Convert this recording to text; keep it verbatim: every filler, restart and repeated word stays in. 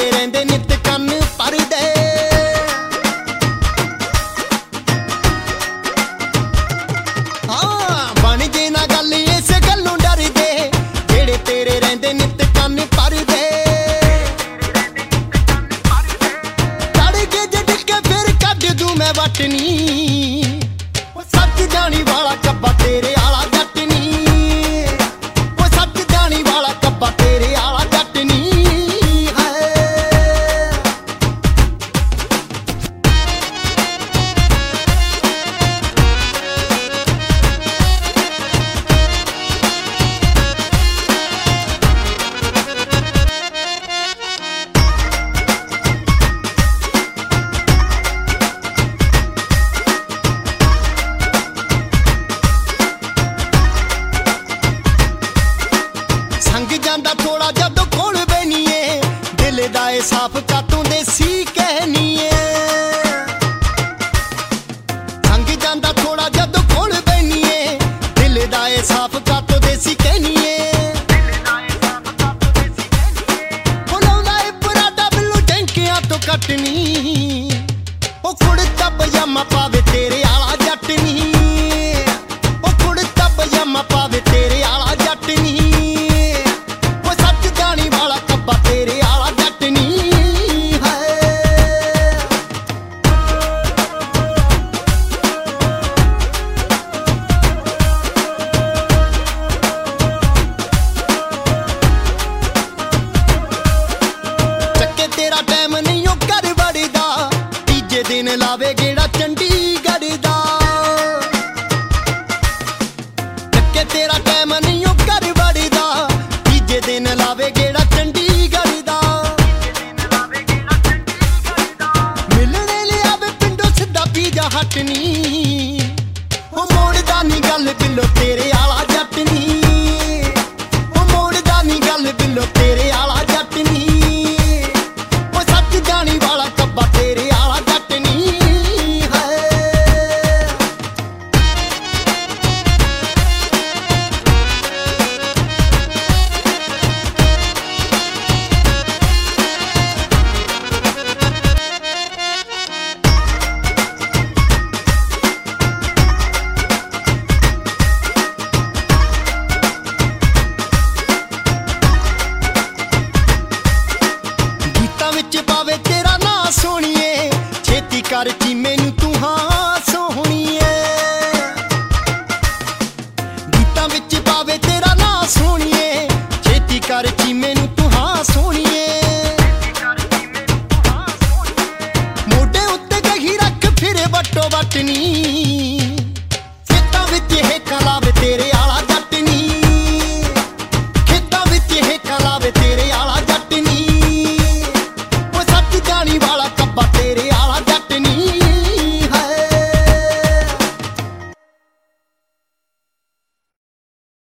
ਤੇਰੇ ਰਹਿੰਦੇ ਨਿੱਤ ਕੰਨ ਭਰਦੇ। ਹਾਂ ਬਣ ਜੇ ਨਾ ਗੱਲ ਇਸ ਗੱਲੋਂ ਡਰਦੇ, ਜਿਹੜੇ ਤੇਰੇ ਰਹਿੰਦੇ ਨਿੱਤ ਕੰਨ ਭਰਦੇ। ਚੜ ਕੇ ਜੇ ਡਿੱਗੇ ਫਿਰ ਕੱਢ ਦੂੰ ਮੈਂ ਵਟਨੀ, ਉਹ ਸੱਚ ਜਾਣੀ ਵਾਲਾ ਕੱਬਾ ਤੇਰੇ ਆਲਾ ਜੱਟ ਨੀ, ਉਹ ਸੱਚ ਜਾਣੀ ਵਾਲਾ ਕੱਬਾ ਤੇਰੇ ਆਲਾ ਜੱਟ ਨੀ। ਸੰਗ ਜਾਂਦਾ ਥੋੜਾ ਜਦੋਂ ਕੋਲ ਬੈਨੀਏ, ਦਿਲ ਦਾ ਏ ਸਾਫ ਕਾਤੋਂ ਦੇਸੀ ਕਹਿਨੀਏ। ਸੰਗ ਜਾਂਦਾ ਥੋੜਾ ਜਦੋਂ ਕੋਲ ਬੈਨੀਏ, ਦਿਲ ਦਾ ਏ ਸਾਫ ਕਾਤੋਂ ਦੇਸੀ ਕਹਿਨੀਏ। ਬੁਲਾਉਂਦਾ ਏ ਪੁਰਾਦਾ ਬਿੱਲੂ ਟੈਂਕਿਆਂ ਤੋਂ ਕੱਟਣੀ, ਉਹ ਕੁੜਤਾ ਪਜਾਮਾ ਪਾਵੇ ਤੇਰੇ ਆਲਾ ਜੱਟ ਨੀ, ਉਹ ਕੁੜਤਾ ਪਜਾਮਾ ਪਾਵੇ ਤੇਰੇ ਆਲਾ ਜੱਟ ਨੀ। ਤੇਰੇ ਆਲਾ ਜੱਟ ਨੀ ਹੈ। ਚੱਕੇ ਤੇਰਾ ਟਾਈਮ ਨਹੀਂ ਉਹ ਘਰ ਵੜਦਾ, ਤੀਜੇ ਦਿਨ ਲਾਵੇ ਗੇੜਾ ਚੰਡੀਗੜ੍ਹ ਦਾ। ਚੱਕੇ ਤੇਰਾ ਟਾਈਮ ਨਹੀਂ ਉਹ ਘਰ ਵੜਦਾ, ਤੀਜੇ ਦਿਨ ਲਾਵੇ ਗੇੜਾ ਚੰਡੀਗੜ੍ਹ ਦਾ। ਮਿਲਣੇ ਲਿਆਵੇ ਪਿੰਡੋਂ ਸਿੱਧਾ ਪੀਜਾ ਹੱਟ ਨੀ, ਉਹ ਮੋੜਦਾ ਨੀ ਗੱਲ ਬਿੱਲੋ ਤੇਰੇ ਆਲਾ ਜੱਟ ਨੀ, ਉਹ ਮੋੜਦਾ ਨੀ ਗੱਲ ਬਿੱਲੋ ਤੇਰੇ ਆਲਾ ਜੱਟ ਨੀ। ਉਹ ਸੱਚ ਜਾਣੀ ਵਾਲਾ ਕੱਬਾ ਤੇਰੇ ਆਲਾ ਜੱਟ ਨੀ ਹੈ। ਵਿੱਚ ਪਾਵੇ ਤੇਰਾ ਨਾਂ ਸੋਹਣੀਏ, ਛੇਤੀ ਕਰ ਚੀਮੀ